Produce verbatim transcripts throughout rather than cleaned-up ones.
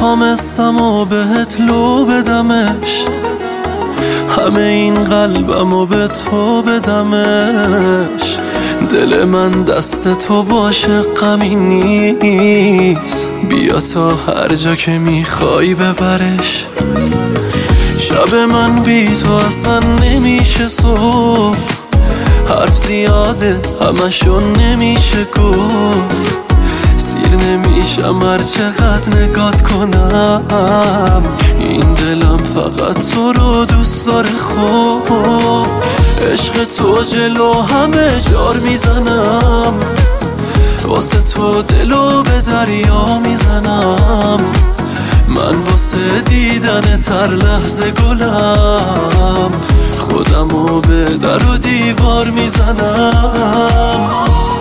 میخوام اسم و بهت لو بدمش، همه این قلبمو به تو بدمش. دل من دست تو باشه غمی نیست، بیا تا هر جا که میخوای ببرش. شب من بی تو اصلا نمیشه صبح، حرف زیاده همشون نمیشه گفت. سیر نمیشم هر چقدر نگات کنم، این دلم فقط تو رو دوست داره. خوب عشق تو جلو همه جار میزنم، واسه تو دلو به دریا میزنم. من واسه دیدن تر لحظه گلم، خودمو به در و دیوار میزنم.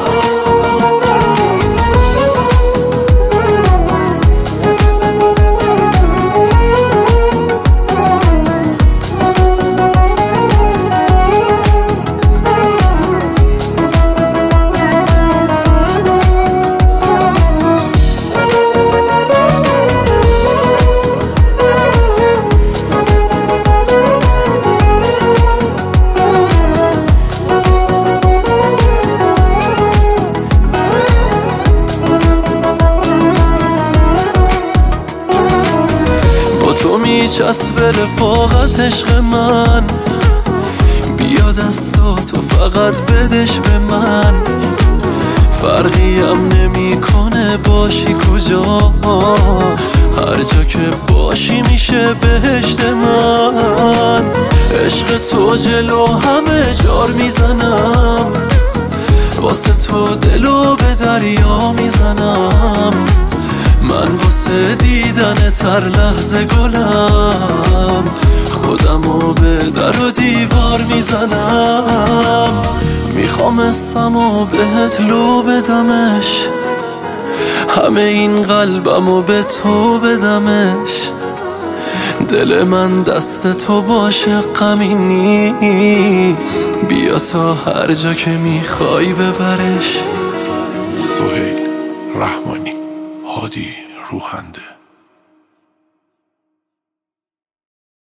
تو میچسب رفاقت عشق من، بیا دستاتو فقط بدش به من. فرقی هم نمی کنه باشی کجا، هر جا که باشی میشه بهشت من. عشق تو جلو همه جار میزنم، واسه تو دلو به دریا میزنم. من واسه دیدن تر لحظه گلم، خودمو به در و دیوار میزنم. میخوام اسم و بهت لو بدمش، همه این قلبمو به تو بدمش. دل من دست تو باشه غمی نیست، بیا تا هر جا که میخوای ببرش. سهیل رحمانی، هادی روحنده.